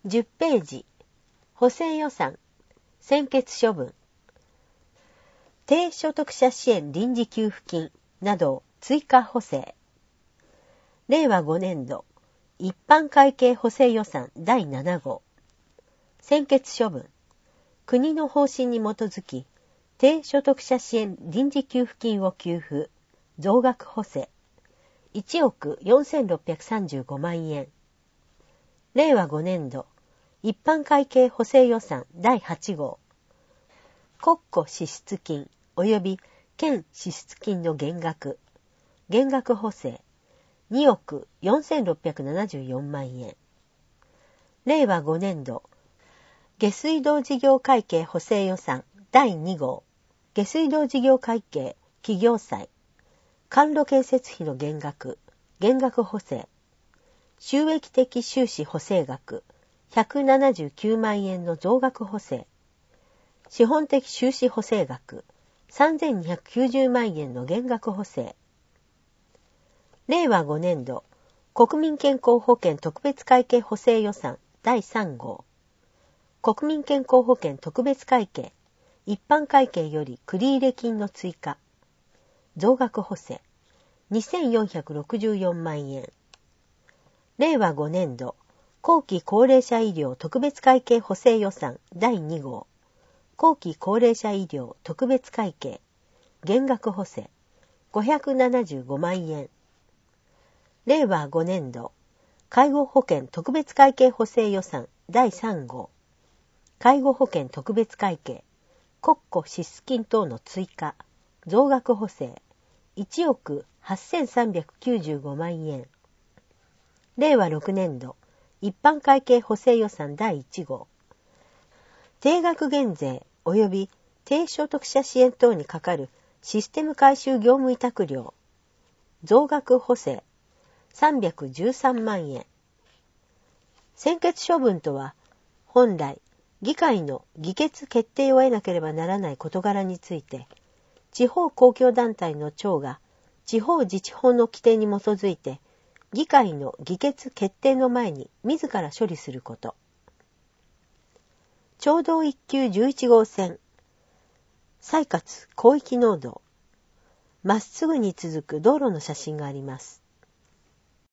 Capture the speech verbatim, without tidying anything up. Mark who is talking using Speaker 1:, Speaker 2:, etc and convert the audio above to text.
Speaker 1: じゅっページ、補正予算、専決処分、低所得者支援臨時給付金など追加補正。れいわごねんど、一般会計補正予算だいななごう。専決処分、国の方針に基づき、低所得者支援臨時給付金を給付、増額補正、いちおくよんせんろっぴゃくさんじゅうごまんえん。れいわごねんど、一般会計補正予算だいはちごう。国庫支出金及び県支出金の減額、減額補正、におくよんせんろっぴゃくななじゅうよんまんえん。れいわごねんど、下水道事業会計補正予算だいにごう。下水道事業会計企業債、管路建設費の減額、減額補正、収益的収支補正額ひゃくななじゅうきゅうまんえんの増額補正、資本的収支補正額さんぜんにひゃくきゅうじゅうまんえんの減額補正。れいわごねんど、国民健康保険特別会計補正予算だいさんごう。国民健康保険特別会計、一般会計より繰入金の追加、増額補正、にせんよんひゃくろくじゅうよんまんえん。れいわごねんど、後期高齢者医療特別会計補正予算だいにごう。後期高齢者医療特別会計、減額補正、ごひゃくななじゅうごまんえん。れいわごねんど、介護保険特別会計補正予算だいさんごう。介護保険特別会計、国庫支出金等の追加、増額補正、いちおくはっせんさんびゃくきゅうじゅうごまんえん。れいわろくねんど、一般会計補正予算だいいちごう。定額減税及び低所得者支援等にかかるシステム改修業務委託料、増額補正、さんびゃくじゅうさんまんえん。専決処分とは、本来、議会の議決決定を得なければならない事柄について、地方公共団体の長が地方自治法の規定に基づいて、議会の議決決定の前に自ら処理すること。町道一級じゅういちごうせん、西葛広域農道、まっすぐに続く道路の写真があります。